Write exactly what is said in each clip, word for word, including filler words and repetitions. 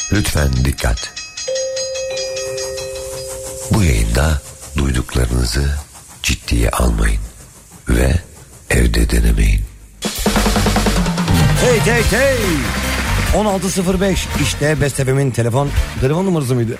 Lütfen dikkat. Bu yayında duyduklarınızı ciddiye almayın ve evde denemeyin. Hey hey hey. on altı sıfır beş işte Best F M'in telefon telefon numarası mıydı?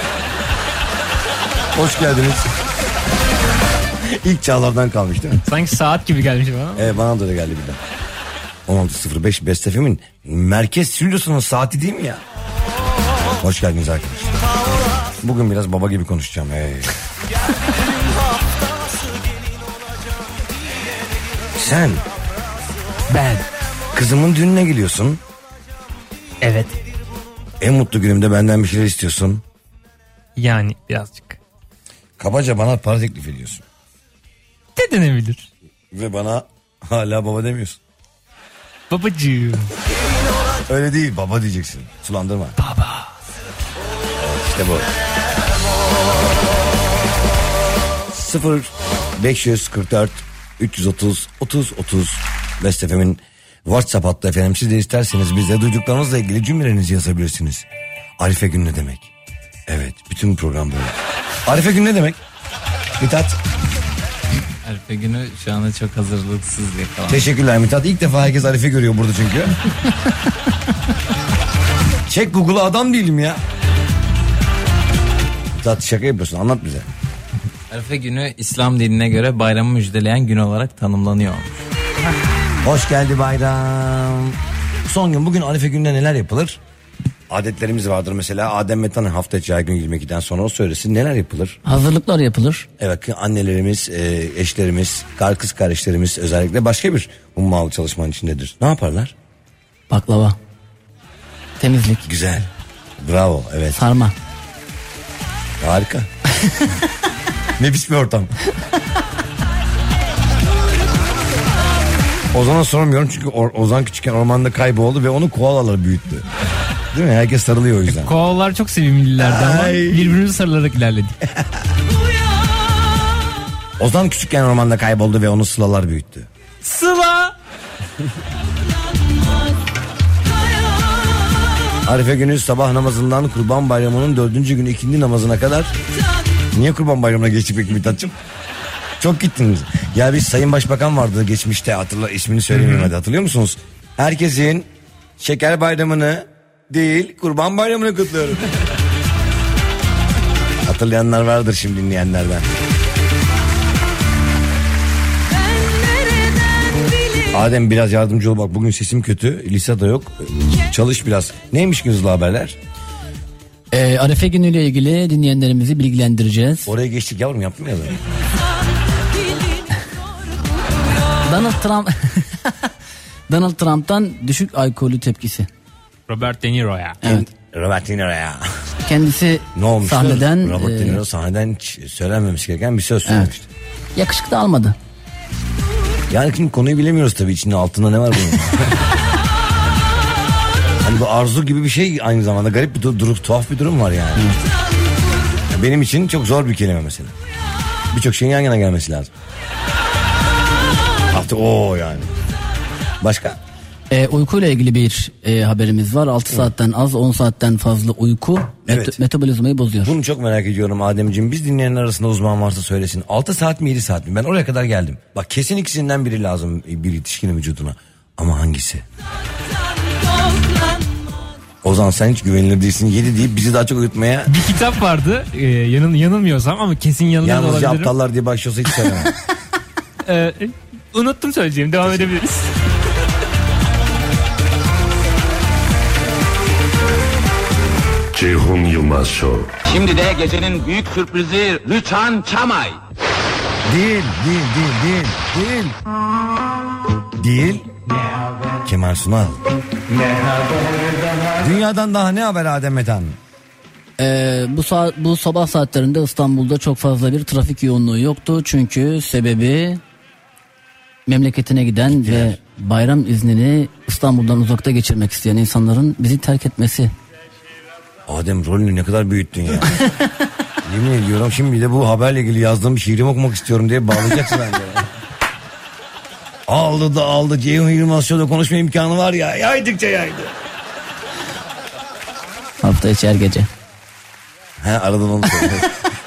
Hoş geldiniz. İlk çağlardan kalmış değil mi? Sanki saat gibi gelmiş bana. Evet, bana da öyle geldi birden. on altı sıfır beş Best F M'in merkez stüdyosunun saati değil mi ya? Hoş geldiniz arkadaşlar. Bugün biraz baba gibi konuşacağım. Hey. Sen Ben. kızımın düğününe gidiyorsun. Evet. En mutlu günümde benden bir şeyler istiyorsun. Yani birazcık. Kabaca bana para teklif ediyorsun. Ne denebilir? Ve bana hala baba demiyorsun. Babacığım. Öyle değil, baba diyeceksin. Sulandırma. Baba. İşte bu. sıfır beş kırk dört üç yüz otuz otuz otuz Best F M'in WhatsApp hattı efendim. Siz de isterseniz bize duyduklarınızla ilgili cümlelerinizi yazabilirsiniz. Arife gün ne demek? Evet, bütün program böyle. Arife gün ne demek? Mithat. Arife günü şu anda çok hazırlıksız yakalandı. Teşekkürler Mithat. İlk defa herkes Arife görüyor burada çünkü. Çek Google'a, adam değilim ya. Mithat şaka yapıyorsun, anlat bize. Arife günü İslam dinine göre bayramı müjdeleyen gün olarak tanımlanıyor. Hoş geldi bayram. Son gün, bugün Arife gününde neler yapılır? Adetlerimiz vardır mesela. Adem Metan hafta içi her gün yirmi ikiden sonra o söylesin, neler yapılır? Hazırlıklar yapılır. Evet, annelerimiz, eşlerimiz, kız kardeşlerimiz özellikle başka bir ummalı çalışmanın içindedir. Ne yaparlar? Baklava. Temizlik. Güzel. Bravo, evet. Sarma. Harika. Nefis bir ortam. Ozan'a sormuyorum çünkü Ozan küçükken ormanda kayboldu ve onu koalalar büyüttü. Değil mi? Herkes sarılıyor o yüzden. Koalalar çok sevimlilerdi ama birbirimizi sarılarak ilerledik. Ozan küçükken ormanda kayboldu ve onu sılalar büyüttü. Sıla! Arife günü sabah namazından Kurban Bayramı'nın dördüncü günü ikindi namazına kadar. Niye Kurban Bayramı'na geçtik peki Mithat'cığım? Çok gittiniz. Ya bir Sayın Başbakan vardı geçmişte, hatırla, ismini söylemiyorum hadi, hatırlıyor musunuz? Herkesin Şeker Bayramı'nı değil Kurban Bayramı'nı kutluyorum. Hatırlayanlar vardır şimdi dinleyenlerden. Adem biraz yardımcı ol, bak bugün sesim kötü, Lisa da yok, çalış biraz. Neymiş ki hızlı haberler? Ee, Arife günüyle ilgili dinleyenlerimizi bilgilendireceğiz. Oraya geçtik yavrum, yapmayalım. Donald Trump Donald Trump'tan düşük alkolü tepkisi. Robert De Niro'ya. Evet. Robert De Niro'ya. Kendisi ne olmuştu? sahneden Robert De Niro e, sahneden hiç söylenmemiş gereken bir söz söylemişti. Evet. Yakışıklı almadı. Yani şimdi konuyu bilemiyoruz tabii, içinde altında ne var bunun. Hani bu arzu gibi bir şey, aynı zamanda garip bir durum, tuhaf bir durum var yani. Evet. Benim için çok zor bir kelime mesela. Birçok şeyin yan yana gelmesi lazım. Artık o yani. Başka? E, uykuyla ilgili bir e, haberimiz var. altı saatten az, on saatten fazla uyku evet. met- metabolizmayı bozuyor. Bunu çok merak ediyorum Ademciğim. Biz dinleyenler arasında uzman varsa söylesin. altı saat mi yedi saat mi? Ben oraya kadar geldim. Bak kesin ikisinden biri lazım bir yetişkinin vücuduna. Ama hangisi? Ozan sen hiç güvenilir değilsin. yedi deyip bizi daha çok uyutmaya. Bir kitap vardı e, yanıl, yanılmıyorsam ama kesin yanılıyor olabilirim. Yalnızca aptallar diye başlıyorsa hiç söylemem. e, unuttum söyleyeceğim, devam edebiliriz. Ceyhun Yılmaz Show. Şimdi de gecenin büyük sürprizi Rüçhan Çamay. Değil, değil, değil, değil, değil. Değil. Kemal Sunal. Dünyadan daha ne haber Adem Metan? Ee, bu saat, bu sabah saatlerinde İstanbul'da çok fazla bir trafik yoğunluğu yoktu. Çünkü sebebi memleketine giden Gittiler. ve bayram iznini İstanbul'dan uzakta geçirmek isteyen insanların bizi terk etmesi. Adem rolünü ne kadar büyüttün ya. Yemin ediyorum şimdi de bu haberle ilgili yazdığım şiirimi okumak istiyorum diye bağlayacaksın bence. Aldı da aldı. Ceyhun Yılmaz Show'da konuşma imkanı var ya. Yaydıkça yaydı. Hafta içi her gece. He, aradan onu söyle.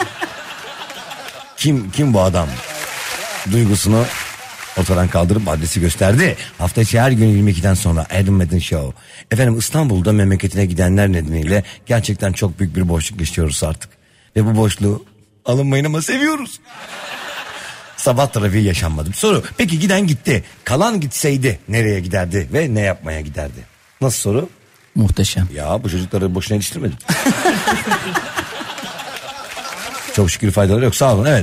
Kim kim bu adam? Duygusunu ortadan kaldırıp adresi gösterdi. Hafta içi her gün yirmi ikiden sonra Adam Metin Show. Efendim, İstanbul'da memleketine gidenler nedeniyle gerçekten çok büyük bir boşluk yaşıyoruz artık. Ve bu boşluğu alınmayın ama seviyoruz. Sabah trafiği yaşanmadı. Soru, peki giden gitti. Kalan gitseydi nereye giderdi ve ne yapmaya giderdi? Nasıl soru? Muhteşem. Ya bu çocukları boşuna yetiştirmedim. Çok şükür faydaları yok, sağ olun. Evet.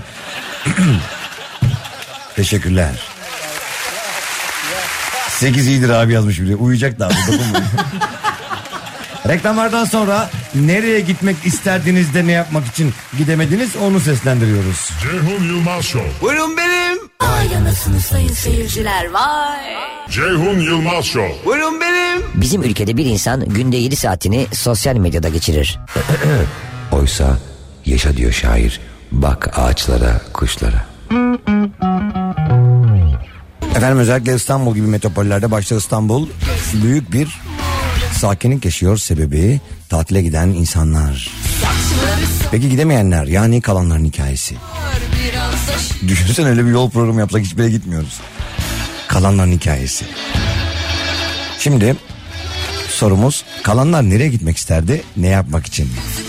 Teşekkürler. Sekiz iyidir abi yazmış biri. Uyuyacak da abi. Reklamlardan sonra nereye gitmek isterdiniz de ne yapmak için gidemediniz onu seslendiriyoruz. Ceyhun Yılmaz Show. Buyurun benim. Vay anasını sayın seyirciler, vay. Ceyhun Yılmaz Show. Buyurun benim. Bizim ülkede bir insan günde yedi saatini sosyal medyada geçirir. Oysa yaşa diyor şair. Bak ağaçlara, kuşlara. Efendim, özellikle İstanbul gibi metropollerde, başta İstanbul, büyük bir sakinlik yaşıyor. Sebebi tatile giden insanlar. Peki gidemeyenler, yani kalanların hikayesi. Düşünsene öyle bir yol programı yapsak hiçbir yere gitmiyoruz. Kalanların hikayesi. Şimdi sorumuz, kalanlar nereye gitmek isterdi, ne yapmak için?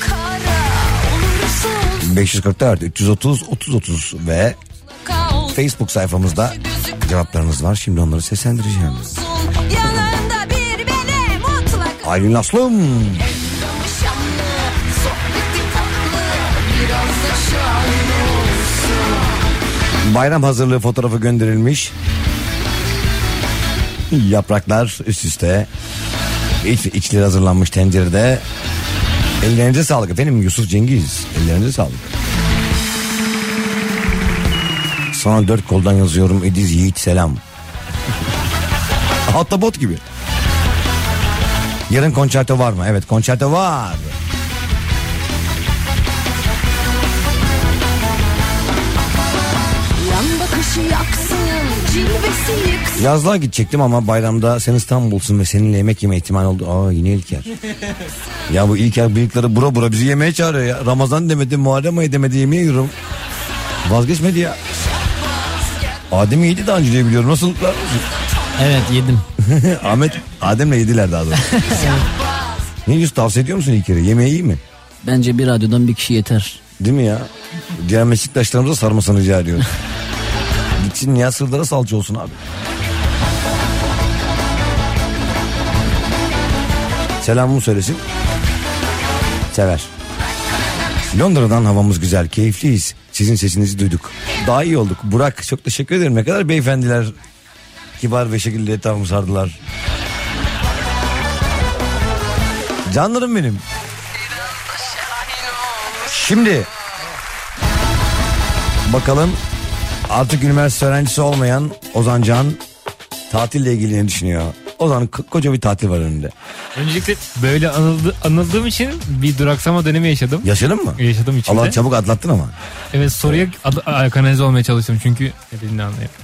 beş yüz kırk dört üç yüz otuz otuz otuz ve Facebook sayfamızda cevaplarınız var. Şimdi onları seslendireceğim. Aylin Aslım. Bayram hazırlığı fotoğrafı gönderilmiş. Yapraklar üst üste. İç, içleri hazırlanmış tencerede. Ellerinize sağlık efendim. Yusuf Cengiz. Ellerinize sağlık. Sana dört koldan yazıyorum Ediz Yiğit selam. Hatta bot gibi. Yarın konçerto var mı? Evet, konçerto var. Yan bakışı yaksın, cilvesi yıksın. Yazlığa gidecektim ama bayramda sen İstanbul'sun ve seninle yemek yeme ihtimali oldu. Aa, yine İlker. Ya bu İlker bıyıkları bura bura bizi yemeğe çağırıyor ya. Ramazan demedi, Muharrem ayı demedi, yemeğe yiyorum. Vazgeçmedi ya. Adem yedi daha önce diye biliyorum. Nasıllıklar? Evet, yedim. Ahmet, Adem'le yediler daha doğrusu. Ne diyorsun, tavsiye ediyor musun İlker'e? Yemeği iyi mi? Bence bir radyodan bir kişi yeter. Değil mi ya? Diğer meslektaşlarımıza sarmasını rica ediyorum. Gitsin Nihat Sırdar'a salça olsun abi. Selamımı söylesin. Sever. Londra'dan havamız güzel, keyifliyiz. Sizin sesinizi duyduk. Daha iyi olduk. Burak, çok teşekkür ederim. Ne kadar beyefendiler, kibar ve şekilde etrafımı sardılar. Canlarım benim. Şimdi bakalım, artık üniversite öğrencisi olmayan Ozan Can tatille ilgili ne düşünüyor? Ozan, k- koca bir tatil var önünde. Öncelikle böyle anıldı, anıldığım için bir duraksama dönemi yaşadım. Yaşadın mı? Yaşadım içinde. Allah çabuk atlattın ama. Evet, soruya ad- a- kanalize olmaya çalıştım çünkü ne dediğini anlayayım.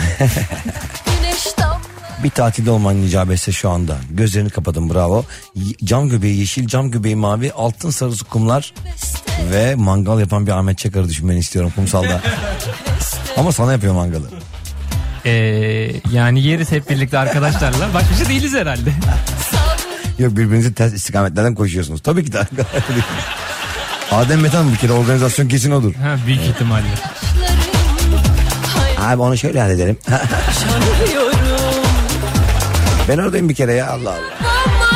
Bir tatilde olman icap etse şu anda. Gözlerini kapatın, bravo. Y- Cam göbeği yeşil, cam göbeği mavi, altın sarısı kumlar ve mangal yapan bir Ahmet Çakar'ı düşünmeni istiyorum kumsalda. Ama sana yapıyor mangalı. Ee, yani yeriz hep birlikte arkadaşlarla. Başka şey değiliz herhalde. Yok, birbirinizi ters istikametlerden koşuyorsunuz. Tabii ki de. Adem Metan bir kere organizasyon kesin odur. Ha, büyük ihtimalle. Abi onu şöyle halledelim. Ben oradayım bir kere ya, Allah Allah.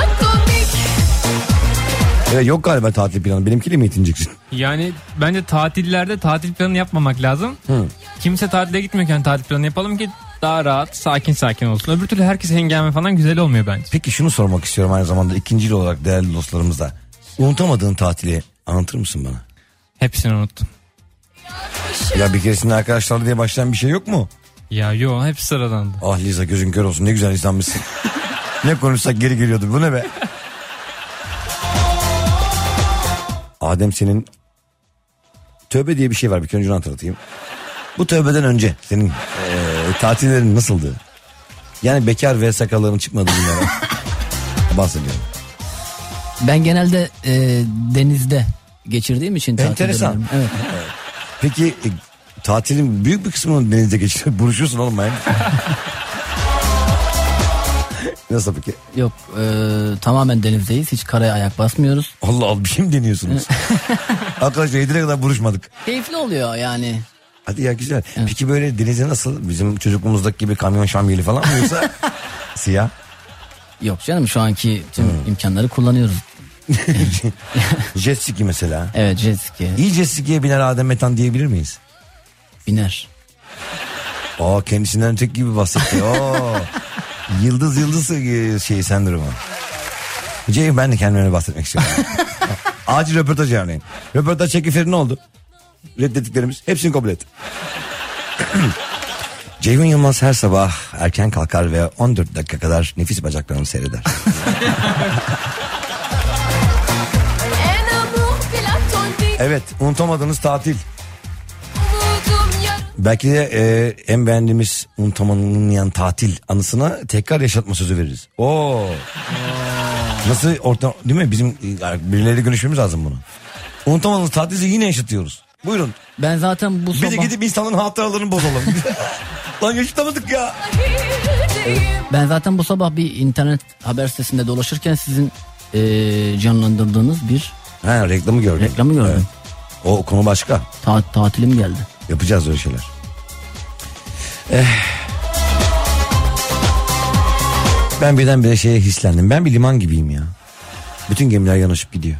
Evet, yok galiba tatil planı. Benimkiyle mi yetineceksin? Yani bence tatillerde tatil planı yapmamak lazım. Hı. Kimse tatile gitmiyorken tatil planı yapalım ki daha rahat, sakin sakin olsun. Öbür türlü herkes hengame falan güzel olmuyor bence. Peki şunu sormak istiyorum aynı zamanda ikinci yıl olarak değerli dostlarımıza. Unutamadığın tatili anlatır mısın bana? Hepsini unuttum. Ya bir keresinde arkadaşlar diye başlayan bir şey yok mu? Ya yo, hep sıradandı. Ah Liza, gözün kör olsun, ne güzel insanmışsın. Ne konuşsak geri geliyordu, bu ne be? Adem, senin tövbe diye bir şey var, bir önce onu hatırlatayım. Bu tövbeden önce senin ee, tatillerin nasıldı? Yani bekar ve sakalların çıkmadığı günlere bahsediyorum. Ben genelde e, denizde geçirdiğim için tatil Enteresan. dönemim. Evet. Peki e, tatilin büyük bir kısmını denizde geçiriyor. Buruşuyorsun oğlum ben. Nasıl peki? Yok e, tamamen denizdeyiz. Hiç karaya ayak basmıyoruz. Allah Allah bir şey mi deniyorsunuz? Arkadaşlar yedire kadar buruşmadık. Keyifli oluyor yani. Hadi ya güzel. Evet. Peki böyle denize nasıl? Bizim çocukluğumuzdaki gibi kamyon şamyeli falan mı yoksa siyah? Yok canım şu anki tüm hmm. imkanları kullanıyoruz. Jet ski mesela. Evet jet ski. İyi jet ski'ye biner Adem Metan diyebilir miyiz? Biner. Aa kendisinden tek gibi bahsetti. Oo. Yıldız yıldız şey sendromu. Ceyhun ben de kendime bahsetmek istiyorum. Acil röportaj yani. Röportaj çekifleri ne oldu? Reddettiklerimiz hepsini kabul et. Ceyhun Yılmaz her sabah erken kalkar ve on dört dakika kadar nefis bacaklarını seyreder. Evet, unutamadığınız tatil. Belki de e, en beğendiğimiz unutamanın tatil anısına tekrar yaşatma sözü veririz. Oo. Nasıl orta değil mi? Bizim birileriyle görüşmemiz lazım bunu. Unutamadığınız tatili yine yaşatıyoruz. Buyurun. Ben zaten bu sabah... Bir de gidip insanların hatıralarını bozalım. Lan yaşatamadık ya. Ben zaten bu sabah bir internet haber sitesinde dolaşırken sizin e, canlandırdığınız bir... Ha, reklamı gördüm. Reklamı gördüm. Evet. O konu başka. Ta- tatilim geldi. Yapacağız öyle şeyler. Eh. Ben birdenbire şeye hislendim. Ben bir liman gibiyim ya. Bütün gemiler yanaşıp gidiyor.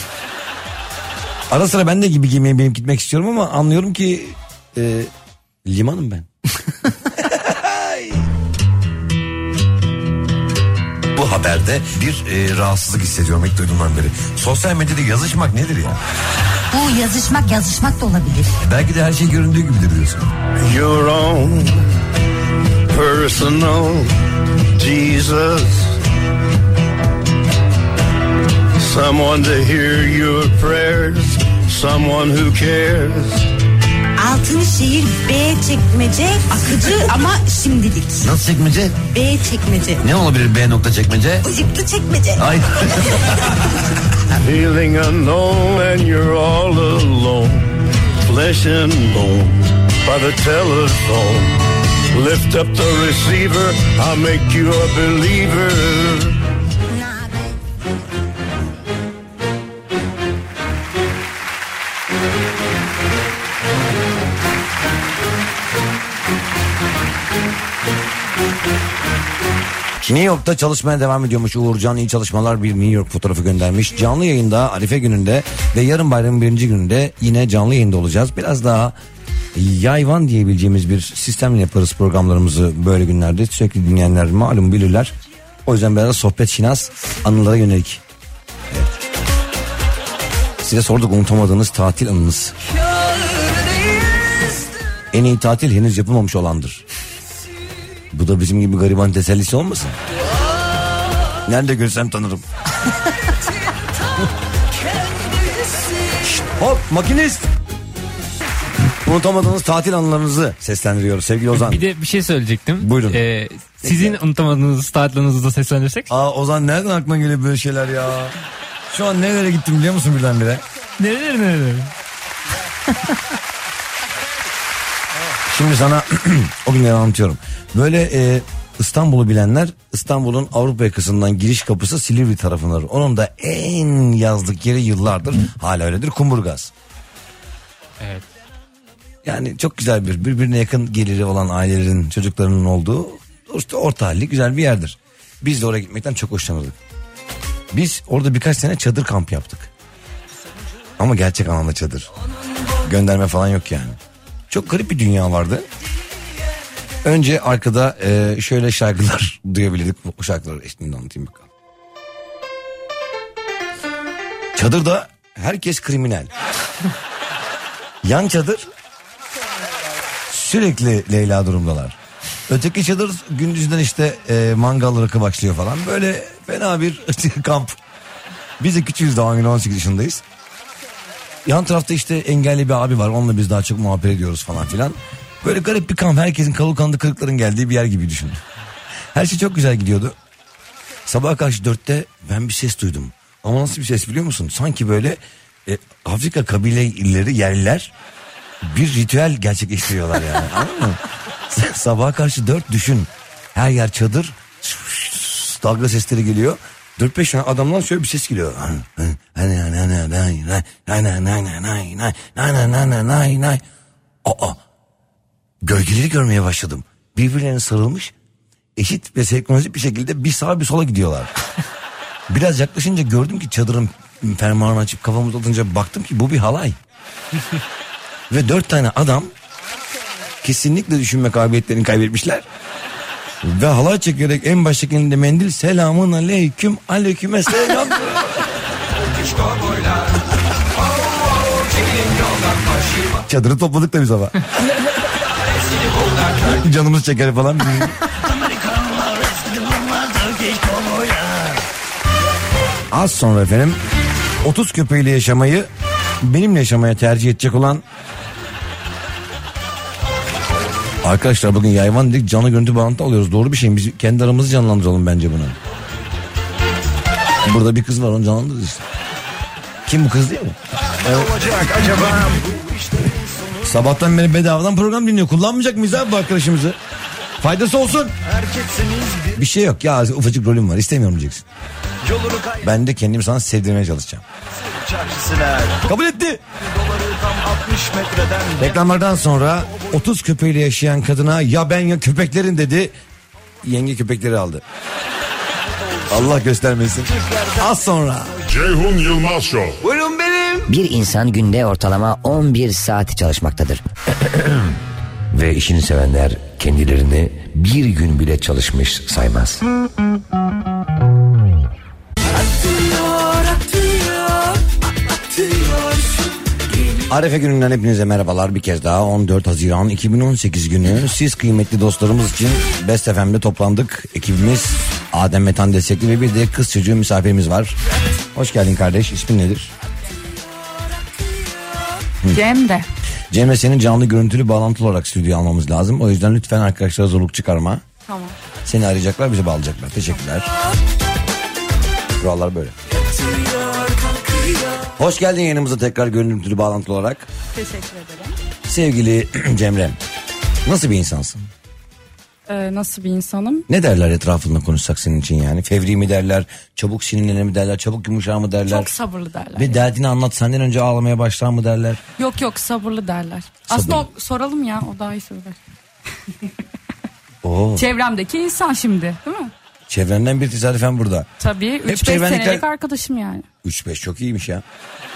Ara sıra ben de gibi gemiye binip gitmek istiyorum ama anlıyorum ki e, limanım ben. Bu haberde bir e, rahatsızlık hissediyorum ilk duyduğumdan beri. Sosyal medyada yazışmak nedir ya? Bu yazışmak yazışmak da olabilir. Belki de her şey göründüğü gibidir diyorsun. Your own personal Jesus. Someone to hear your prayers. Someone who cares. Altınşehir B çekmece akıcı ama şimdilik. Nasıl çekmece? B çekmece. Ne olabilir B nokta çekmece? Bıcıklı çekmece. Ay. Feeling unknown and you're all alone. Flesh and bone by the telephone. Lift up the receiver, I'll make you a believer. New York'ta çalışmaya devam ediyormuş Uğurcan. İyi çalışmalar, bir New York fotoğrafı göndermiş. Canlı yayında Arife gününde ve yarın bayramın birinci gününde yine canlı yayında olacağız. Biraz daha yayvan diyebileceğimiz bir sistemle yaparız programlarımızı böyle günlerde. Sürekli dinleyenler malum bilirler. O yüzden biraz sohbet şinas anılara yönelik. Evet. Size sorduk unutamadığınız tatil anınız. En iyi tatil henüz yapılmamış olandır. Bu da bizim gibi gariban tesellisi olmasın? Nerede görsem tanırım. Şşt, hop makinist. Unutamadığınız tatil anılarınızı seslendiriyoruz sevgili Ozan. Bir de bir şey söyleyecektim. Buyurun. Ee, sizin unutamadığınız tatil anınızı da seslendirirsek. Aa Ozan nereden aklına geliyor böyle şeyler ya? Şu an nerelere gittim biliyor musun birdenbire? Nereler nereler? Şimdi sana o günleri anlatıyorum. Böyle e, İstanbul'u bilenler İstanbul'un Avrupa yakasından giriş kapısı Silivri tarafındadır. Onun da en yazlık yeri yıllardır hala öyledir, Kumburgaz. Evet. Yani çok güzel bir birbirine yakın geliri olan ailelerin çocuklarının olduğu işte orta halli güzel bir yerdir. Biz de oraya gitmekten çok hoşlanırdık. Biz orada birkaç sene çadır kamp yaptık. Ama gerçek anlamda çadır. Gönderme falan yok yani. Çok garip bir dünya vardı. Önce arkada e, şöyle şarkılar duyabilirdik. O şarkıları eşliğinde anlatayım bakalım. Çadırda herkes kriminal. Yan çadır sürekli Leyla durumdalar. Öteki çadır gündüzden işte e, mangal rakı başlıyor falan. Böyle fena bir kamp. Biz de küçüğüz daha on sekiz yaşındayız. Yan tarafta işte engelli bir abi var. Onunla biz daha çok muhabbet ediyoruz falan filan. Böyle garip bir kamp. Herkesin kalı kanlı kırıkların geldiği bir yer gibi düşün. Her şey çok güzel gidiyordu. Sabaha karşı dörtte ben bir ses duydum. Ama nasıl bir ses biliyor musun? Sanki böyle e, Afrika kabileleri, yerliler bir ritüel gerçekleştiriyorlar yani. Anladın mı? Sabaha karşı dört düşün. Her yer çadır. Dalga sesleri geliyor. Dört beş tane adamdan şöyle bir ses geliyor. Aa, gölgeleri görmeye başladım. Birbirlerine sarılmış, eşit ve senkronizik bir şekilde bir sağa bir sola gidiyorlar. Biraz yaklaşınca gördüm ki çadırın fermuarını açıp kafamı uzatınca baktım ki bu bir halay. Ve dört tane adam kesinlikle düşünme kabiliyetlerini kaybetmişler. Ve halay çekerek en baştaki elinde mendil, selamun aleyküm aleyküme selam. Çadırı topladık da biz ama. Canımız çeker falan. Az sonra efendim otuz köpeğiyle yaşamayı benimle yaşamaya tercih edecek olan arkadaşlar, bugün Yayvan dedik, canlı görüntü bağlantı alıyoruz. Doğru bir şey mi? Biz kendi aramızı canlandıralım bence bunu. Burada bir kız var, onu canlandırırız işte. Kim bu kız değil mi? Evet. Acaba? Sabahtan beri bedavadan program dinliyor. Kullanmayacak mıyız abi bu arkadaşımızı? Faydası olsun. Bir şey yok ya, ufacık rolüm var, istemiyorum diyeceksin. Ben de kendimi sana sevdirmeye çalışacağım. Kabul etti. Reklamlardan sonra otuz köpeğiyle yaşayan kadına ya ben ya köpeklerin dedi. Yenge köpekleri aldı. Allah göstermesin. Az sonra Ceyhun Yılmaz Show. Buyurun benim. Bir insan günde ortalama on bir saat çalışmaktadır. Ve işini sevenler kendilerini bir gün bile çalışmış saymaz. Arefe gününden hepinize merhabalar bir kez daha. On dört Haziran iki bin on sekiz günü siz kıymetli dostlarımız için Best F M'de toplandık. Ekibimiz Adem Metan destekli ve bir de kız çocuğu misafirimiz var. Hoş geldin kardeş, ismin nedir? Cemre. Cemre, senin canlı görüntülü bağlantılı olarak stüdyoya almamız lazım. O yüzden lütfen arkadaşlara zorluk çıkarma. Tamam. Seni arayacaklar, bizi bağlayacaklar. Teşekkürler. Kurallar böyle. Hoş geldin yayınımıza tekrar görüntülü bağlantılı olarak. Teşekkür ederim. Sevgili Cemre, nasıl bir insansın? Ee, nasıl bir insanım? Ne derler etrafında konuşsak senin için yani? Fevri mi derler, çabuk sinirlenir mi derler, çabuk yumuşar mı derler? Çok sabırlı derler. Ve derdini anlat, senden önce ağlamaya başlar mı derler? Yok yok, sabırlı derler. Sabırlı. Aslında o, soralım ya, o daha iyi söyler. Oo. Çevremdeki insan şimdi, değil mi? Çevrenden bir tesadüfen burada. Tabii, üç beş senelik arkadaşım yani. üç beş çok iyiymiş ya.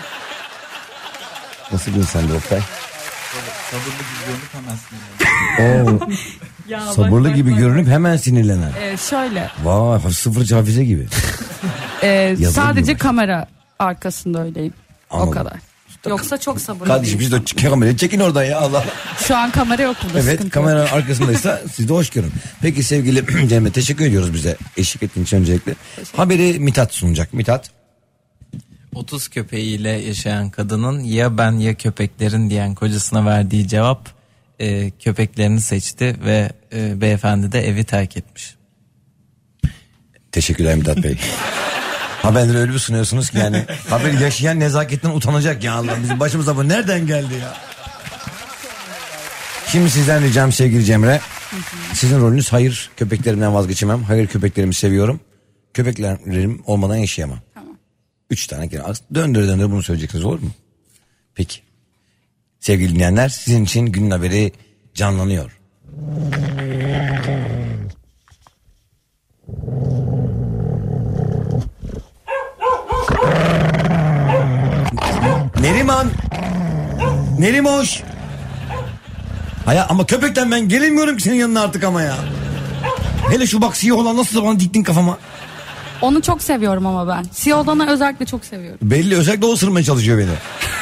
Nasıl bir insandı Oktay? Sabırlı gibi görünüp hemen sinirlenen. Ya Sabırlı bak, gibi bak, görünüp hemen sinirlenen. Ee, şöyle. Vay, sıfırcı hafize gibi. Ee, sadece gibi. kamera arkasında öyleyim. Anladım. O kadar. Yoksa çok sabırlı. Kardeşim biz de kamerayı çekin oradan ya Allah. Şu an kamera yok burada. Evet, kamera yok. Arkasındaysa siz de hoş görün. Peki sevgili Cemre, teşekkür ediyoruz bize eşlik ettiğin için öncelikle. Haberi Mithat sunacak. Mithat. otuz köpeğiyle yaşayan kadının ya ben ya köpeklerin diyen kocasına verdiği cevap e, köpeklerini seçti ve e, beyefendi de evi terk etmiş. Teşekkürler Mithat Bey. Haberleri öyle bir sunuyorsunuz ki yani haberi yaşayan nezaketten utanacak ya Allah. Bizim başımıza bu nereden geldi ya? Şimdi sizden ricam sevgili Cemre. Sizin rolünüz hayır köpeklerimden vazgeçemem. Hayır köpeklerimi seviyorum. Köpeklerim olmadan yaşayamam. Tamam. Üç tane kere döndüre döndüre bunu söyleyeceksiniz, olur mu? Peki. Sevgili dinleyenler, sizin için günün haberi canlanıyor. Neriman. Nerimoş. Haya ama köpekten ben gelemiyorum ki senin yanına artık ama ya. Hele şu bak siyah olan nasıl bana diktin kafama. Onu çok seviyorum ama ben. Siyah olanı özellikle çok seviyorum. Belli, özellikle o ısırmaya çalışıyor beni.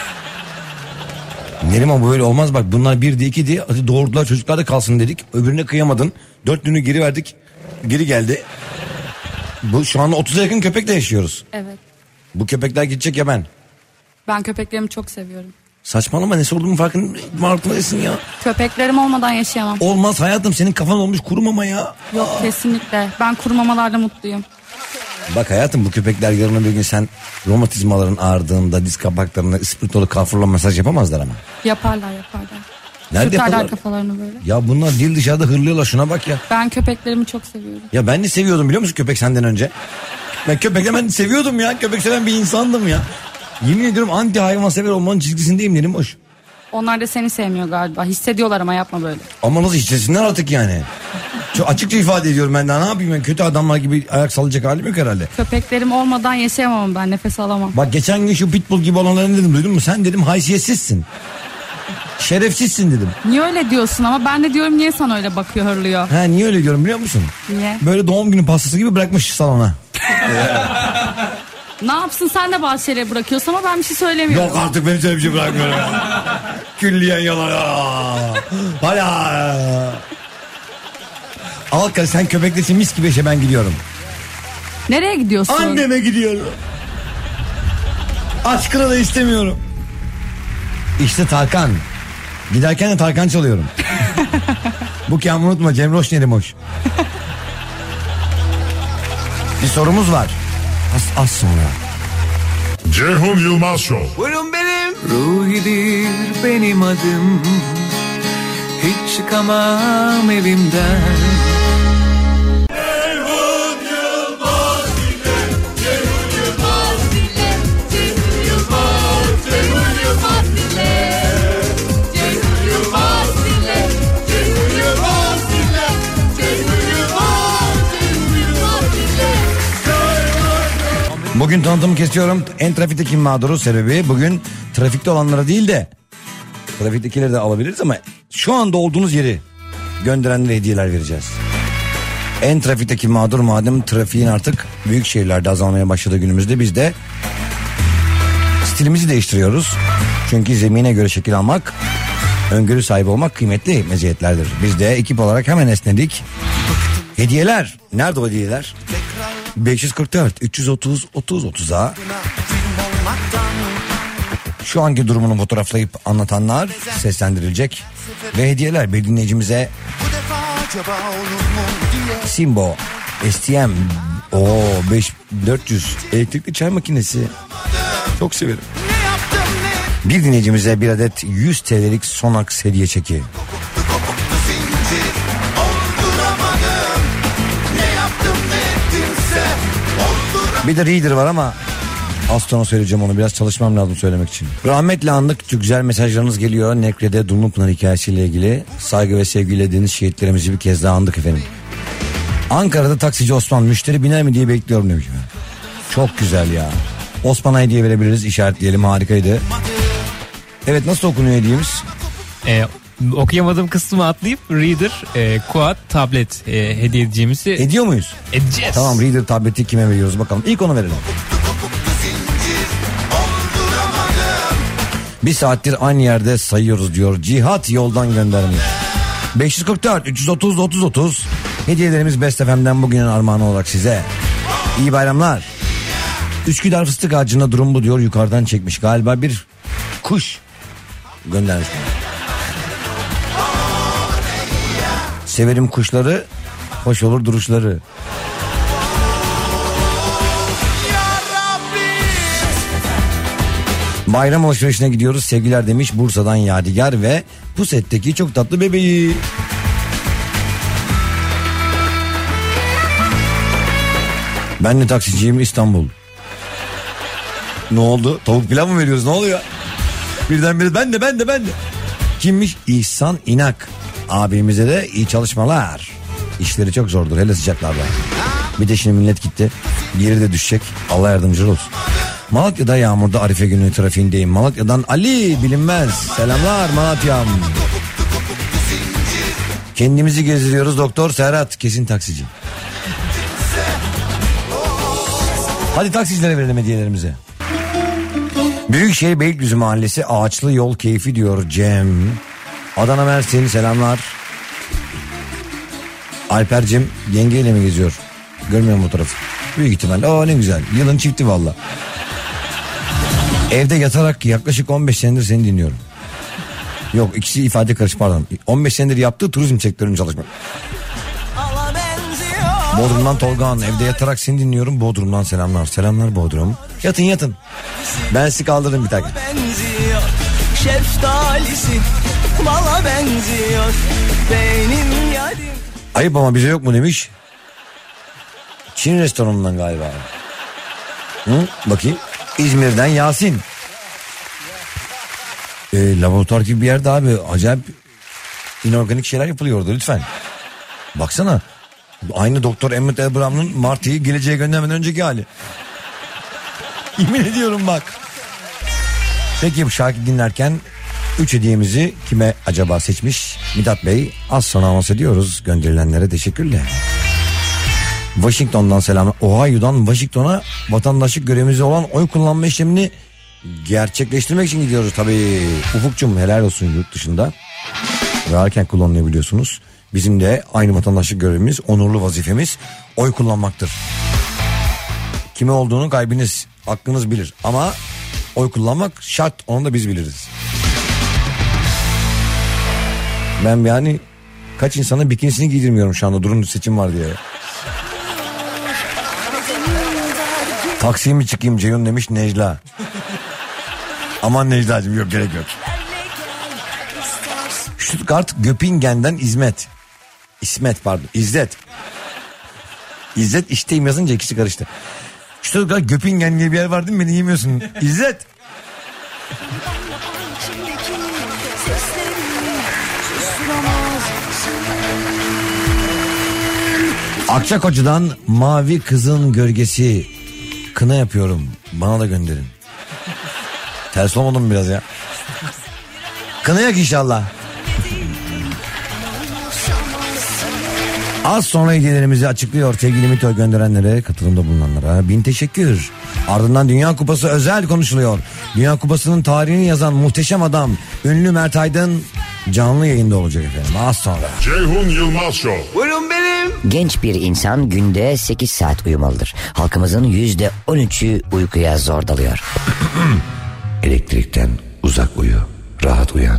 Neriman böyle olmaz bak, bunlar bir diye iki diye hadi doğurdular, çocuklar da kalsın dedik. Öbürüne kıyamadın. Dört günü geri verdik. Geri geldi. Bu şu anda otuza yakın köpekle yaşıyoruz. Evet. Bu köpekler gidecek ya ben. Ben köpeklerimi çok seviyorum. Saçmalama, ne sorduğumun farkındasın ya. Köpeklerim olmadan yaşayamam. Olmaz hayatım, senin kafan olmuş kurumama ya. Yok kesinlikle. Ben kurumamalarla mutluyum. Bak hayatım, bu köpekler yarın bir gün sen romatizmaların ağrıdığında diz kapaklarına ispirtolu kafurla masaj yapamazlar ama. Yaparlar yaparlar. Nerede Sürterler yaparlar? kafalarını böyle. Ya bunlar dil dışarıda hırlıyorlar, şuna bak ya. Ben köpeklerimi çok seviyorum. Ya ben de seviyordum biliyor musun köpek senden önce? Ben köpekle ben seviyordum ya. Köpek seven bir insandım ya. Yemin ediyorum anti hayvansever olmanın çizgisindeyim dedim hoş. Onlar da seni sevmiyor galiba. Hissediyorlar ama yapma böyle. Ama nasıl hissetsinler artık yani. Çok açıkça ifade ediyorum ben daha, ne yapayım ben, kötü adamlar gibi ayak sallayacak halim yok herhalde. Köpeklerim olmadan yaşayamam ben, nefes alamam. Bak geçen gün şu pitbull gibi olanların dedim, duydun mu? Sen dedim haysiyetsizsin. Şerefsizsin dedim. Niye öyle diyorsun ama ben de diyorum niye sana öyle bakıyor, hırlıyor. Ha niye öyle diyorum biliyor musun? Niye? Böyle doğum günü pastası gibi bırakmış salona. Ne yapsın, sen de bazı şeyleri bırakıyorsun ama ben bir şey söylemiyorum. Yok artık ben hiç bir şey bırakmıyorum. Külliyen yalan. Hala. Alka sen köpeklesin mis gibi işe, ben gidiyorum. Nereye gidiyorsun? Anneme gidiyorum. Aşkını da istemiyorum. İşte Tarkan. Giderken de Tarkan çalıyorum. Bu kıyamı unutma, Cem Roş Nerimoş. Bir sorumuz var. Az, az sonra. Ceyhun Yılmaz Show. Buyurun benim. Ruhidir benim adım. Hiç çıkamam evimden. Ceyhun Yılmaz dile, Ceyhun Yılmaz dile, Ceyhun Yılmaz, Ceyhun Yılmaz dile, Ceyhun Yılmaz dile, Ceyhun Yılmaz dile, Ceyhun Yılmaz, Ceyhun Yılmaz dile. Bugün tanıtımı kesiyorum. En trafikteki mağduru sebebi bugün trafikte olanlara değil de trafiktekileri de alabiliriz ama şu anda olduğunuz yeri gönderenlere hediyeler vereceğiz. En trafikteki mağdur, madem trafiğin artık büyük şehirlerde azalmaya başladığı günümüzde biz de stilimizi değiştiriyoruz. Çünkü zemine göre şekil almak, öngörü sahibi olmak kıymetli meziyetlerdir. Biz de ekip olarak hemen esnedik. Hediyeler. Nerede o hediyeler? beş yüz kırk dört üç yüz otuz otuz otuza şu anki durumunu fotoğraflayıp anlatanlar seslendirilecek ve hediyeler bir dinleyicimize Simbo S T M o beş dört yüz elektrikli çay makinesi, çok severim. Bir dinleyicimize bir adet yüz T L'lik Sonax hediye çeki. Bir de Reader var ama az sonra söyleyeceğim, onu biraz çalışmam lazım söylemek için. Rahmetli andık, güzel mesajlarınız geliyor. Nekre'de Dumlupınar hikayesiyle ilgili saygı ve sevgiyle deniz şehitlerimizi bir kez daha andık efendim. Ankara'da taksici Osman, müşteri biner mi diye bekliyorum demiş. Çok güzel ya. Osman'a hediye verebiliriz, işaretleyelim, harikaydı. Evet, nasıl okunuyor hediyemiz? Ee, okuyamadığım kısmı atlayıp Reader, e, Quad, tablet e, hediye edeceğimizi... Ediyor muyuz? Edeceğiz. Tamam, Reader tableti kime veriyoruz bakalım. İlk onu verelim. Bir saattir aynı yerde sayıyoruz diyor. Cihat yoldan göndermiş. beş yüz kırk dört üç yüz otuz otuz otuz hediyelerimiz Best F M'den bugünün armağanı olarak size. İyi bayramlar. Üsküdar fıstık ağacında durum bu diyor. Yukarıdan çekmiş. Galiba bir kuş göndermiş. Severim kuşları, hoş olur duruşları. Bayram alışverişine gidiyoruz sevgiler demiş Bursa'dan Yadigar ve Puset'teki çok tatlı bebeği. Ben de taksiciyim, İstanbul. Ne oldu? Tavuk pilav mı veriyoruz? Ne oluyor? Birdenbire ben de ben de ben de. Kimmiş? İhsan İnak. Abimize de iyi çalışmalar. İşleri çok zordur hele sıcaklarda. Bir de şimdi millet gitti. Geri de düşecek. Allah yardımcı olsun. Malatya'da yağmurda Arife günü trafiğindeyim. Malatya'dan Ali bilinmez. Selamlar Malatya'm. Kendimizi gezdiriyoruz Doktor Serhat. Kesin taksici. Hadi taksicilere verelim hediyelerimizi. Büyükşehir Beylikdüzü Mahallesi ağaçlı yol keyfi diyor Cem. Adana Mersin selamlar. Alper'cim yengeyle mi geziyor? Görmüyorum bu tarafı. Büyük ihtimal. Aa ne güzel. Yılın çifti valla. Evde yatarak yaklaşık on beş senedir seni dinliyorum. Yok ikisi ifade karış pardon. on beş senedir yaptığı turizm sektörünün çalışma. Bodrum'dan Tolgahan, evde yatarak seni dinliyorum. Bodrum'dan selamlar. Selamlar Bodrum. Yatın yatın. Ben sizi kaldırırım bir tane. Benziyor, şeftalisi bala benziyor. Benim yarim. Ayıp ama bize yok mu demiş. Çin restoranından galiba. Hı? Bakayım. İzmir'den Yasin. E, laboratuvar gibi bir yerde abi. Acayip inorganik şeyler yapılıyor orada lütfen. Baksana. Aynı Doktor Emmett Abraham'ın Marty'yi geleceğe göndermeden önceki hali. Yemin ediyorum bak. Peki bu şarkı dinlerken üç hediyemizi kime acaba seçmiş? Mithat Bey, az sonra anons ediyoruz. Gönderilenlere teşekkürler. Washington'dan selamlar. Ohio'dan Washington'a vatandaşlık görevimiz olan oy kullanma işlemini gerçekleştirmek için gidiyoruz. Tabii Ufuk'cum helal olsun, yurt dışında ve erken kullanılıyor biliyorsunuz. Bizim de aynı vatandaşlık görevimiz, onurlu vazifemiz oy kullanmaktır. Kime olduğunu kalbiniz, aklınız bilir ama oy kullanmak şart, onu da biz biliriz. Ben yani kaç insana bikinisini giydirmiyorum şu anda, durum seçim var diye. Taksiye mi çıkayım Ceyhun demiş Necla. Aman Necla'cığım, yok gerek yok. Stuttgart Göpingen'den İzmet. İsmet pardon İzzet. İzzet işteyim yazınca ikisi karıştı. Stuttgart Göpingen diye bir yer var değil mi, beni yemiyorsun İzzet. Akçakoçu'dan Mavi Kızın Gölgesi, kına yapıyorum, bana da gönderin. Ters olmadım biraz ya. Kına yak inşallah. Az sonra hediyelerimizi açıklıyor sevgili Mito, gönderenlere, katılımda bulunanlara bin teşekkür. Ardından Dünya Kupası özel konuşuluyor. Dünya Kupası'nın tarihini yazan muhteşem adam ünlü Mert Aydın canlı yayında olacak efendim az sonra. Ceyhun Yılmaz Show. Buyurun benim. Genç bir insan günde sekiz saat uyumalıdır. Halkımızın yüzde on üçü uykuya zor dalıyor. Elektrikten uzak uyu, rahat uyan.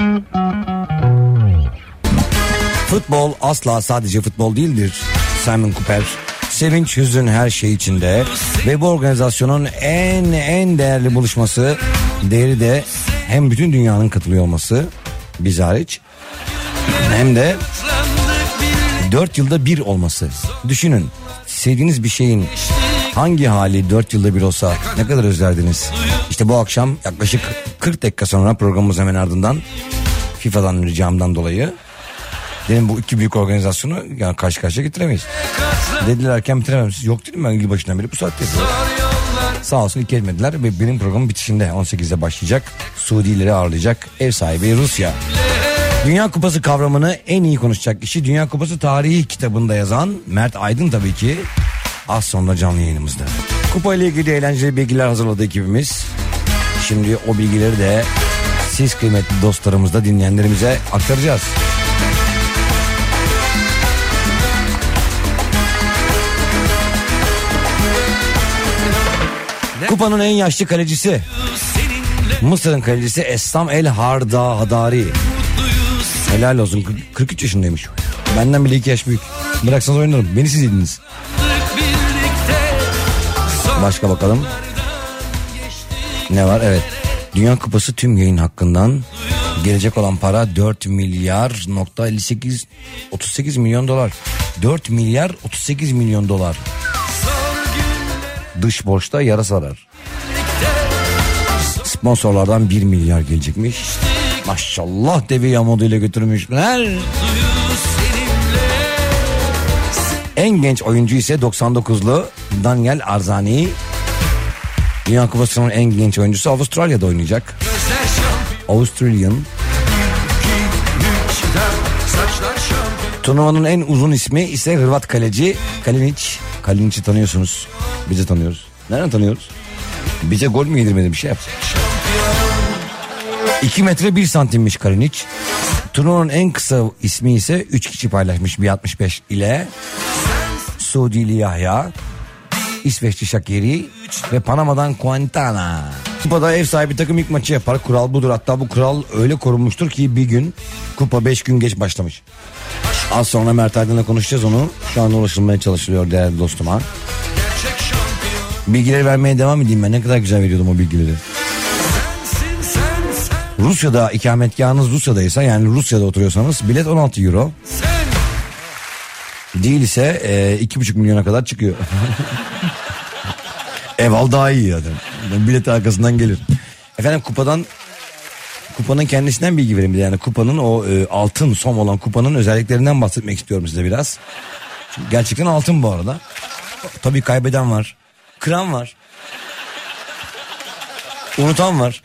Futbol asla sadece futbol değildir. Simon Cooper, sevinç, hüzün her şey içinde ve bu organizasyonun en en değerli buluşması, değeri de hem bütün dünyanın katılıyor olması, biz hariç, hem de dört yılda bir olması. Düşünün, sevdiğiniz bir şeyin hangi hali dört yılda bir olsa ne kadar özlerdiniz. İşte bu akşam yaklaşık kırk dakika sonra programımız hemen ardından FIFA'dan ricamdan dolayı dedim bu iki büyük organizasyonu yani karşı karşıya getiremeyiz. Dediler erken bitirememiz. Yok dedim ben yılbaşından beri bu saatte yapıyorum. Sağ olsun ilk gelmediler ve benim programım bitişinde on sekizde başlayacak. Suudileri ağırlayacak ev sahibi Rusya. Dünya Kupası kavramını en iyi konuşacak kişi, Dünya Kupası tarihi kitabında yazan Mert Aydın tabii ki az sonra canlı yayınımızda. Kupa ile ilgili eğlenceli bilgiler hazırladı ekibimiz. Şimdi o bilgileri de siz kıymetli dostlarımızda, dinleyenlerimize aktaracağız. Kupanın en yaşlı kalecisi, Mısır'ın kalecisi Essam El Harda Hadari. Helal olsun, kırk üç yaşındaymış. Benden bile iki yaş büyük. Bıraksanız oynarım. Beni siz yediniz. Başka bakalım. Ne var? Evet. Dünya Kupası tüm yayın hakkından gelecek olan para dört milyar nokta elli sekiz otuz sekiz milyon dolar. dört milyar otuz sekiz milyon dolar. Dış borçta yara sarar. Sponsorlardan bir milyar gelecekmiş. Maşallah devi yamoduyla götürmüşler. En genç oyuncu ise doksan dokuzlu Daniel Arzani. Dünya Kupası'nın en genç oyuncusu Avustralya'da oynayacak. Australian. Turnuvanın en uzun ismi ise Hırvat kaleci Kalinic. Kalinic'i tanıyorsunuz. Bizi tanıyoruz. Nereden tanıyoruz? Bize gol mü yedirmedi, bir şey yaptı. iki metre bir santimmiş Kalinic. Turnuvanın en kısa ismi ise üç kişi paylaşmış bir altmış beş ile Suudili Yahya, İsveçli Shaqiri ve Panama'dan Quintana. Kupada ev sahibi takım ilk maçı yapar. Kural budur. Hatta bu kural öyle korunmuştur ki bir gün kupa beş gün geç başlamış. Az sonra Mert Aydın'la konuşacağız onu. Şu anda ulaşılmaya çalışılıyor değerli dostuma. Bilgileri vermeye devam edeyim ben. Ne kadar güzel veriyordum o bilgileri. Rusya'da ikametgahınız Rusya'daysa, yani Rusya'da oturuyorsanız bilet on altı euro. Değil ise e, iki buçuk milyona kadar çıkıyor. Ev al daha iyi zaten. Bilet arkasından gelir. Efendim kupadan kupanın kendisinden bilgi vereyim. Yani kupanın o e, altın som olan kupanın özelliklerinden bahsetmek istiyorum size biraz. Çünkü gerçekten altın bu arada. Tabii kaybeden var. Kıran var. Unutan var.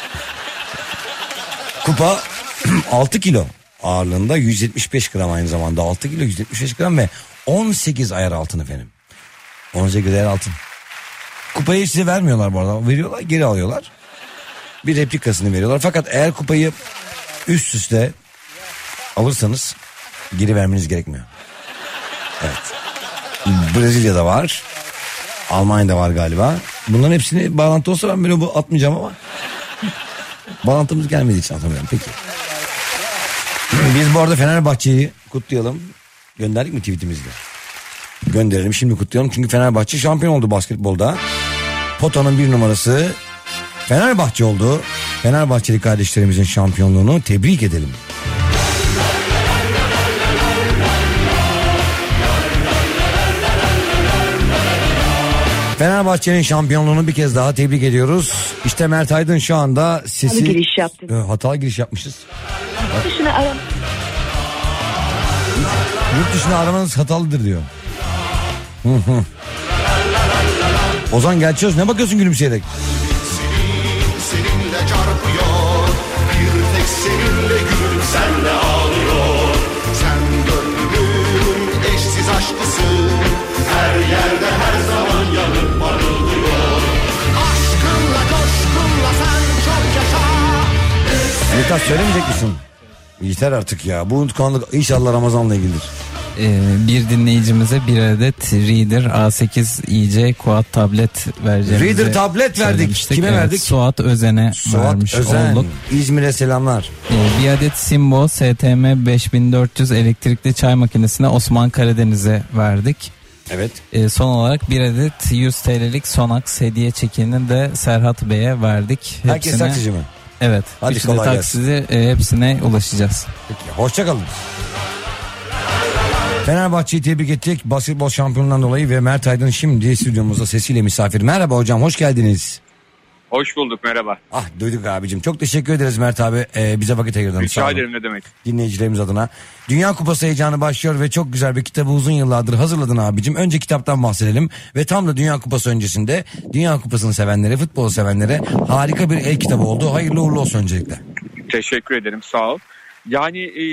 Kupa altı kilo ağırlığında, yüz yetmiş beş gram aynı zamanda. altı kilo yüz yetmiş beş gram ve on sekiz ayar altın efendim. on sekiz ayar altın. Kupayı size vermiyorlar bu arada. Veriyorlar, geri alıyorlar. Bir replikasını veriyorlar. Fakat eğer kupayı üst üste alırsanız geri vermeniz gerekmiyor. Evet. Brezilya'da var. Almanya'da var galiba. Bunların hepsini bağlantı olsa ben böyle bu atmayacağım ama bağlantımız gelmediği için atamıyorum. Peki. Biz bu arada Fenerbahçe'yi kutlayalım. Gönderdik mi tweetimizde? Gönderelim, şimdi kutlayalım. Çünkü Fenerbahçe şampiyon oldu basketbolda. Potanın bir numarası Fenerbahçe oldu. Fenerbahçeli kardeşlerimizin şampiyonluğunu tebrik edelim. Fenerbahçe'nin şampiyonluğunu bir kez daha tebrik ediyoruz. İşte Mert Aydın şu anda sesi... Hatalı giriş yaptın. E, hatalı giriş yapmışız. Yurt dışına aram. Yurt dışına aramanız hatalıdır diyor. Hı hı. Ozan Gelçöz, ne bakıyorsun gülümseyerek? Senin, seninle çarpıyor. Bir tek seninle gülüp senle ağlıyor. Sen gönlümün eşsiz aşkısın. Her yerde her zaman yanıp parıldıyor. Aşkınla coşkunla sen çok yaşa. Mithat söylemeyecek misin? Yeter artık ya. Bu unutkanlık inşallah Ramazan'la ilgilidir. Ee, bir dinleyicimize bir adet Reader A sekiz i c Quad tablet vereceğimizi Reader tablet verdik. Kime evet, verdik? Suat Özen'e Suat vermiş Özen. olduk. İzmir'e selamlar. Ee, bir adet Simbo S T M beş bin dört yüz elektrikli çay makinesine Osman Karadeniz'e verdik. Evet. Ee, son olarak bir adet yüz TL'lik Sonax hediye çekini de Serhat Bey'e verdik. Herkes Hepsine... taksici mi? Evet. Hadi Hepsine kolay taksici, e, hepsine ulaşacağız. Peki, hoşça kalın. Fenerbahçe'yi tebrik ettik basketbol şampiyonundan dolayı ve Mert Aydın şimdi stüdyomuzda sesiyle misafir. Merhaba hocam, hoş geldiniz. Hoş bulduk, merhaba. Ah, duyduk abicim. Çok teşekkür ederiz Mert abi. Ee, bize vakit ayırdın. Rica ederim, ne demek. Dinleyicilerimiz adına. Dünya Kupası heyecanı başlıyor ve çok güzel bir kitabı uzun yıllardır hazırladın abicim. Önce kitaptan bahsedelim ve tam da Dünya Kupası öncesinde Dünya Kupası'nı sevenlere, futbol sevenlere harika bir el kitabı oldu. Hayırlı uğurlu olsun öncelikle. Teşekkür ederim, sağ ol. Yani e,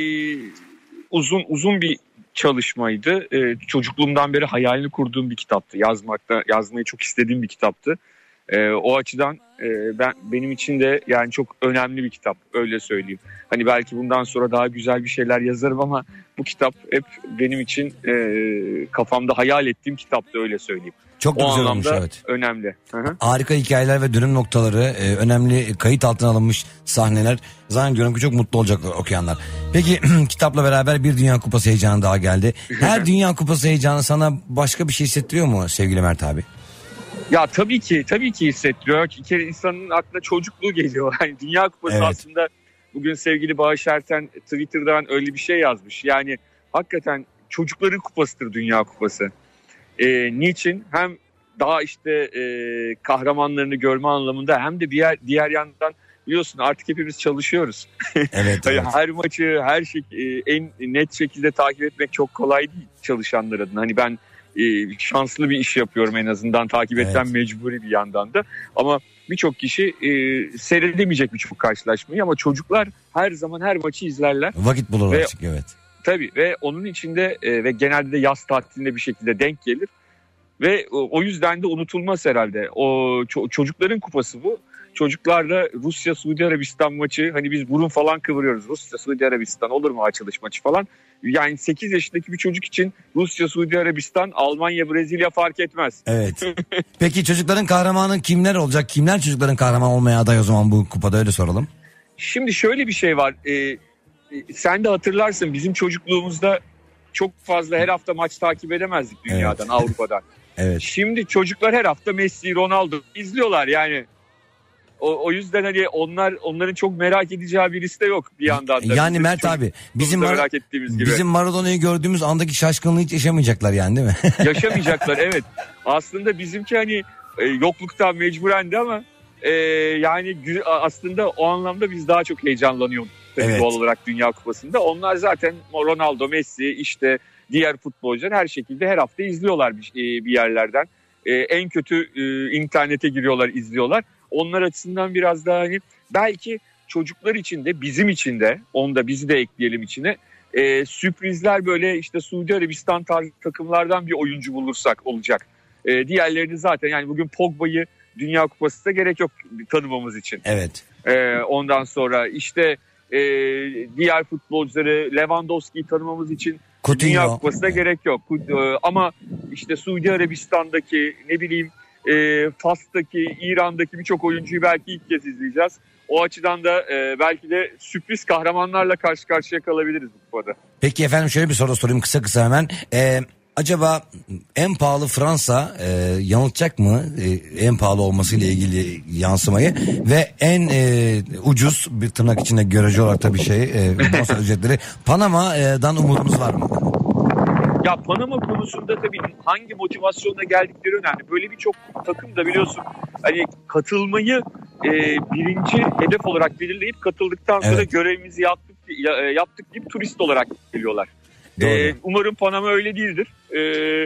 uzun uzun bir çalışmaydı. E, çocukluğumdan beri hayalini kurduğum bir kitaptı. Yazmakta, yazmayı çok istediğim bir kitaptı. E, o açıdan e, ben benim için de yani çok önemli bir kitap, öyle söyleyeyim. Hani belki bundan sonra daha güzel bir şeyler yazarım ama bu kitap hep benim için e, kafamda hayal ettiğim kitaptı, öyle söyleyeyim. Çok da o güzel olmuş, evet. Önemli. Hı-hı. Harika hikayeler ve dönüm noktaları, e, önemli kayıt altına alınmış sahneler. Zannediyorum ki çok mutlu olacaklar okuyanlar. Peki kitapla beraber bir Dünya Kupası heyecanı daha geldi. Her Dünya Kupası heyecanı sana başka bir şey hissettiriyor mu sevgili Mert abi? Ya tabii ki, tabii ki hissettiriyor. Bir kere insanın aklına çocukluğu geliyor. Yani Dünya Kupası evet. Aslında bugün sevgili Bağış Erten Twitter'dan öyle bir şey yazmış. Yani hakikaten çocukların kupasıdır Dünya Kupası. Ee, niçin? Hem daha işte e, kahramanlarını görme anlamında hem de diğer diğer yandan biliyorsun artık hepimiz çalışıyoruz. Evet, evet. Her maçı her şey en net şekilde takip etmek çok kolay değil çalışanlar adına. Hani ben e, şanslı bir iş yapıyorum en azından, takip etmem evet. Mecburi bir yandan da. Ama birçok kişi e, seyredemeyecek birçok karşılaşmayı ama çocuklar her zaman her maçı izlerler. Vakit bulurlar ve, çünkü evet. Tabii ve onun içinde e, ve genelde de yaz tatilinde bir şekilde denk gelir. Ve o, o yüzden de unutulmaz herhalde. O ço- çocukların kupası bu. Çocuklarla Rusya Suudi Arabistan maçı, hani biz burun falan kıvırıyoruz. Rusya Suudi Arabistan olur mu açılış maçı falan. Yani sekiz yaşındaki bir çocuk için Rusya Suudi Arabistan, Almanya Brezilya fark etmez. Evet. Peki çocukların kahramanı kimler olacak? Kimler çocukların kahraman olmaya aday o zaman bu kupada, öyle soralım. Şimdi şöyle bir şey var. Ee, sen de hatırlarsın bizim çocukluğumuzda çok fazla her hafta maç takip edemezdik dünyadan, evet. Avrupa'dan. Evet. Şimdi çocuklar her hafta Messi, Ronaldo izliyorlar yani. O, o yüzden hani onlar onların çok merak edeceği bir liste yok bir yandan da. Yani Mert abi bizim Mar- merak ettiğimiz gibi. Bizim Maradona'yı gördüğümüz andaki şaşkınlığı hiç yaşamayacaklar yani, değil mi? Yaşamayacaklar, evet. Aslında bizimki hani e, yokluktan mecburendi ama e, yani aslında o anlamda biz daha çok heyecanlanıyorduk. Evet. Doğal olarak Dünya Kupası'nda. Onlar zaten Ronaldo, Messi, işte diğer futbolcular her şekilde her hafta izliyorlar bir, bir yerlerden. Ee, en kötü e, internete giriyorlar, izliyorlar. Onlar açısından biraz daha hani belki çocuklar için de bizim için de, onu da bizi de ekleyelim içine. E, sürprizler böyle işte Suudi Arabistan tarzı takımlardan bir oyuncu bulursak olacak. E, diğerlerini zaten yani bugün Pogba'yı Dünya Kupası'na gerek yok tanımamız için. Evet. E, ondan sonra işte e, diğer futbolcuları Lewandowski'yi tanımamız için Coutinho. Dünya Kupası'na evet. gerek yok. Ama işte Suudi Arabistan'daki ne bileyim e, Fas'taki, İran'daki birçok oyuncuyu belki ilk kez izleyeceğiz. O açıdan da e, belki de sürpriz kahramanlarla karşı karşıya kalabiliriz bu kupada. Peki efendim şöyle bir soru sorayım kısa kısa hemen. Ee, acaba en pahalı Fransa e, yanıltacak mı e, en pahalı olmasıyla ilgili yansımayı ve en e, ucuz bir tırnak içinde görece olarak tabii şey e, transfer ücretleri Panama'dan umudumuz var mı? Ya Panama konusunda tabii hangi motivasyonla geldikleri önemli. Böyle birçok takım da biliyorsun hani katılmayı e, birinci hedef olarak belirleyip katıldıktan sonra evet. görevimizi yaptık yaptık deyip turist olarak geliyorlar. Ee, umarım Panama öyle değildir. Ee,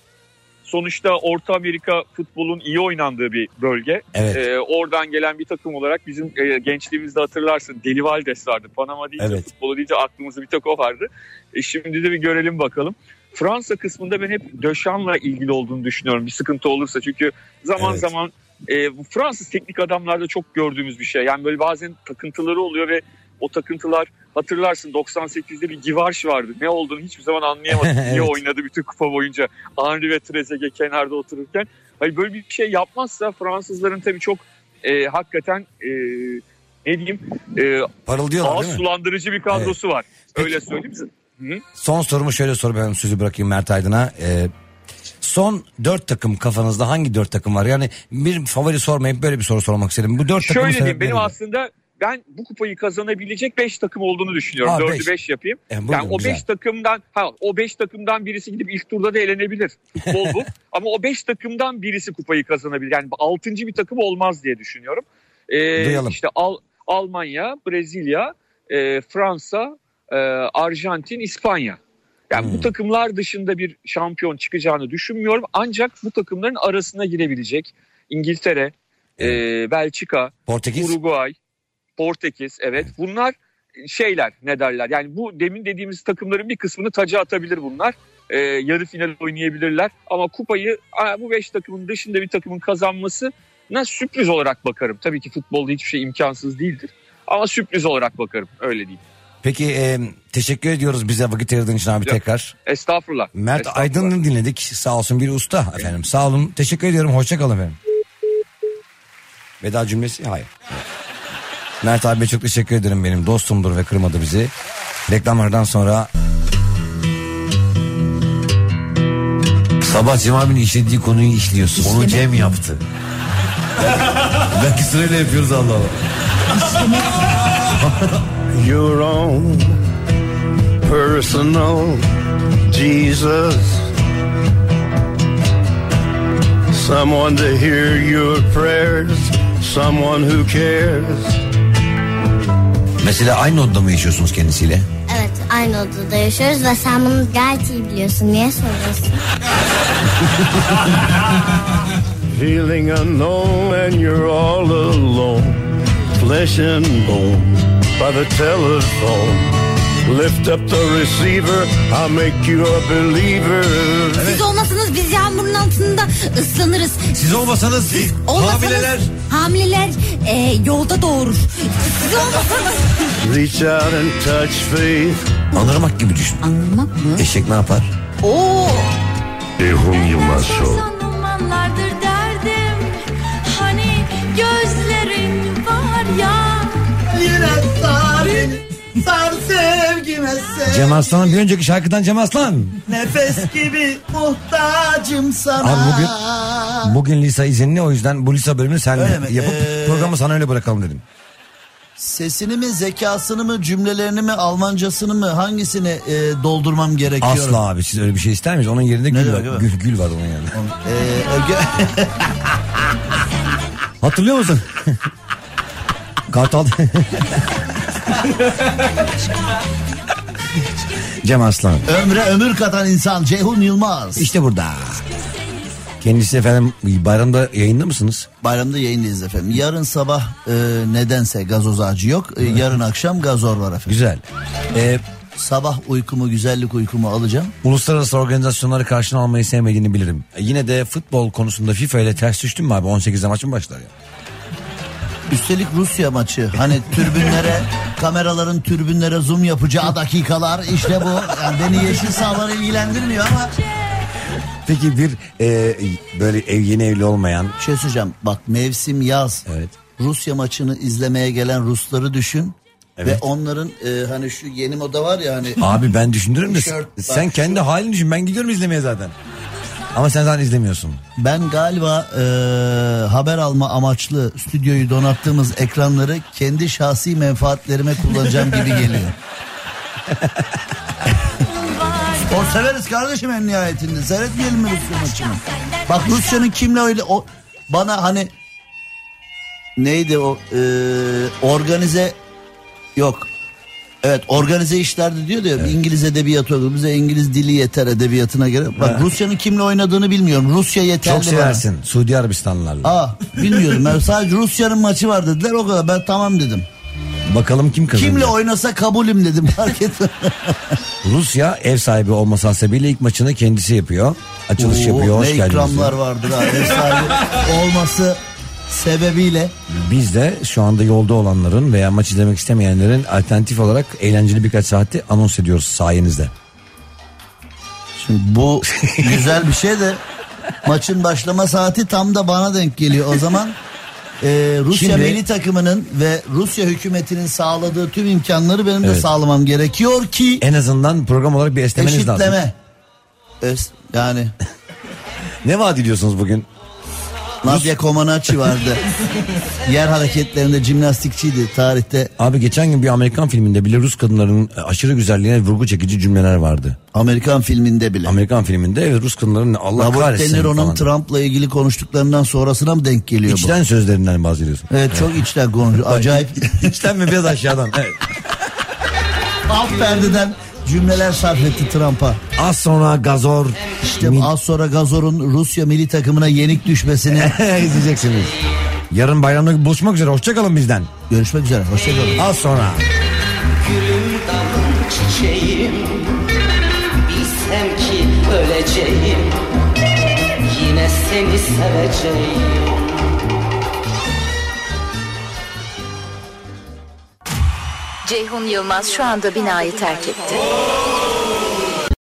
sonuçta Orta Amerika futbolun iyi oynandığı bir bölge. Evet. Ee, oradan gelen bir takım olarak bizim e, gençliğimizde hatırlarsın Deli Valdes vardı. Panama deyince evet. futbolu deyince aklımızda bir tek o vardı. E, şimdi de bir görelim bakalım. Fransa kısmında ben hep Dechamps'la ilgili olduğunu düşünüyorum bir sıkıntı olursa. Çünkü zaman evet. zaman e, bu Fransız teknik adamlarda çok gördüğümüz bir şey. Yani böyle bazen takıntıları oluyor ve o takıntılar hatırlarsın doksan sekizde bir Givarş vardı. Ne olduğunu hiçbir zaman anlayamadık. evet. Niye oynadı bütün kupa boyunca Henry ve Trezeguet kenarda otururken. Hani böyle bir şey yapmazsa Fransızların tabii çok e, hakikaten e, ne diyeyim e, ağız sulandırıcı bir kadrosu evet. var. Öyle Peki. söyleyeyim size. Hı-hı. Son sorumu şöyle sorup ben sözü bırakayım Mert Aydın'a. Ee, son dört takım kafanızda hangi dört takım var? Yani bir favori sormayıp böyle bir soru sormak istedim. Bu dört takımın Şöyle diyeyim benim aslında ben bu kupayı kazanabilecek beş takım olduğunu düşünüyorum. dördü beş yapayım. E, yani o beş takımdan ha o beş takımdan birisi gidip ilk turda da elenebilir. Futbol bu. Ama o beş takımdan birisi kupayı kazanabilir. Yani altıncı bir takım olmaz diye düşünüyorum. Ee, işte Al- Almanya, Brezilya, e, Fransa, e, Arjantin, İspanya. Yani hmm. bu takımlar dışında bir şampiyon çıkacağını düşünmüyorum. Ancak bu takımların arasına girebilecek İngiltere, e, Belçika, Portekiz. Uruguay, Portekiz evet bunlar şeyler ne derler yani bu demin dediğimiz takımların bir kısmını taca atabilir bunlar ee, yarı final oynayabilirler ama kupayı bu beş takımın dışında bir takımın kazanmasına sürpriz olarak bakarım. Tabii ki futbolda hiçbir şey imkansız değildir ama sürpriz olarak bakarım öyle diyeyim. Peki e, teşekkür ediyoruz bize vakit ayırdığın için abi Yok, tekrar. Estağfurullah. Mert Estağfurullah. Aydın'ı dinledik sağ olsun bir usta efendim sağ olun teşekkür ediyorum hoşça kalın efendim. Veda cümlesi hayır. Mert abi çok teşekkür ederim benim dostumdur ve kırmadı bizi. Reklamlardan sonra sabah Cem abinin işlediği konuyu işliyorsun. Onu Cem yaptı. Belki sırayla yapıyoruz Allah Allah. Your own personal Jesus, someone to hear your prayers, someone who cares. Mesela aynı odada mı yaşıyorsunuz kendisiyle? Evet aynı odada yaşıyoruz ve sen bunu gayet iyi biliyorsun. Niye soruyorsun? Feeling unknown and you're all alone, flesh and bone by the telephone. Lift up the receiver, I'll make you a believer. Siz olmasanız biz yağmurun altında ıslanırız. Siz olmasanız siz hamileler. Hamileler e, yolda doğurur. Siz olmasanız. Reach out and touch faith. Anırmak gibi düşün. Anırmak mı? Eşek ne yapar? Oo. Ceyhun Yılmaz Show. Zamanlardır derdim, hani gözlerin var ya. Yine sar, sar sevgime gelmezse. Cem Arslan'ın bir önceki şarkıdan Cem Arslan. Nefes gibi muhtacım sana. Abi bugün, bugün Lisa izinli, o yüzden bu Lisa bölümünü senle yapıp ee... programı sana öyle bırakalım dedim. Sesini mi, zekasını mı, cümlelerini mi, Almancasını mı, hangisini e, doldurmam gerekiyor? Asla abi, siz öyle bir şey ister miyiz? Onun yerinde gül var. Gül, gül var onun yerinde. Ee, hatırlıyor musun? Kartal. Cem Arslan. Ömre ömür katan insan Ceyhun Yılmaz. İşte burada. Kendisi efendim bayramda yayında mısınız? Bayramda yayındayız efendim. Yarın sabah e, nedense gazoz ağacı yok. E, yarın akşam gazor var efendim. Güzel. Ee, sabah uykumu, güzellik uykumu alacağım. Uluslararası organizasyonları karşına almayı sevmediğini bilirim. E, yine de futbol konusunda FIFA ile ters düştün mü abi? on sekizde maç mı başlar ya? Üstelik Rusya maçı. Hani türbünlere, kameraların türbünlere zoom yapacağı dakikalar. İşte bu. Yani beni yeşil sahalar ilgilendirmiyor ama... Peki bir e, böyle ev yeni evli olmayan... Bir şey söyleyeceğim. Bak mevsim yaz. Evet. Rusya maçını izlemeye gelen Rusları düşün. Evet. Ve onların e, hani şu yeni moda var ya hani... Abi ben düşünürüm de sen kendi şu... halini düşün. Ben gidiyorum izlemeye zaten. Ama sen zaten izlemiyorsun. Ben galiba e, haber alma amaçlı stüdyoyu donattığımız ekranları kendi şahsi menfaatlerime kullanacağım gibi geliyor. Spor severiz kardeşim en nihayetinde. Seyretmeyelim mi Rusya maçını? Bak Rusya'nın kimle öyle o bana hani neydi o e, organize yok. Evet organize işlerde diyor ya evet. İngiliz edebiyatı olur. Bize İngiliz dili yeter edebiyatına göre. Bak Rusya'nın kimle oynadığını bilmiyorum. Rusya yeterli. Çok seversin bana. Suudi Arabistanlılarla. Aa bilmiyorum. Ben sadece Rusya'nın maçı var dediler o kadar. Ben tamam dedim. Bakalım kim kazanacak. Kimle oynasa kabulüm dedim fark etme. Rusya ev sahibi olması hasebiyle ilk maçını kendisi yapıyor. Açılış Oo, yapıyor. Hoş ne geldiniz. ikramlar vardır ha. Ev sahibi olması sebebiyle. Biz de şu anda yolda olanların veya maç izlemek istemeyenlerin alternatif olarak eğlenceli birkaç saati anons ediyoruz sayenizde. Şimdi bu güzel bir şey de maçın başlama saati tam da bana denk geliyor. O zaman e, Rusya Şimdi, milli takımının ve Rusya hükümetinin sağladığı tüm imkanları benim evet. de sağlamam gerekiyor ki. En azından program olarak bir esnemeniz eşitleme. lazım. Eşitleme. Es, yani. Ne vaat ediyorsunuz bugün? Nadia Comaneci vardı. Yer hareketlerinde jimnastikçiydi tarihte. Abi geçen gün bir Amerikan filminde bile Rus kadınlarının aşırı güzelliğine vurgu çekici cümleler vardı. Amerikan filminde bile. Amerikan filminde evet Rus kadınlarının Allah Robert kahretsin falan. Robert De Niro'nun Trump'la ilgili konuştuklarından sonrasına mı denk geliyor İçten bu? İçten sözlerinden bahsediyorsun. Evet, evet. Çok içten konuşuyor. Acayip. İçten mi biraz aşağıdan? Evet. Alt perdeden cümleler sarf etti Trump'a. Az sonra Gazor. İşte Mil... az sonra Gazor'un Rusya milli takımına yenik düşmesini izleyeceksiniz. Yarın bayramda buluşmak üzere. Hoşçakalın bizden. Görüşmek üzere. Hoşçakalın. Az sonra. Gülüm dalım çiçeğim, bilsem ki öleceğim, yine seni seveceğim. Ceyhun Yılmaz şu anda binayı terk etti.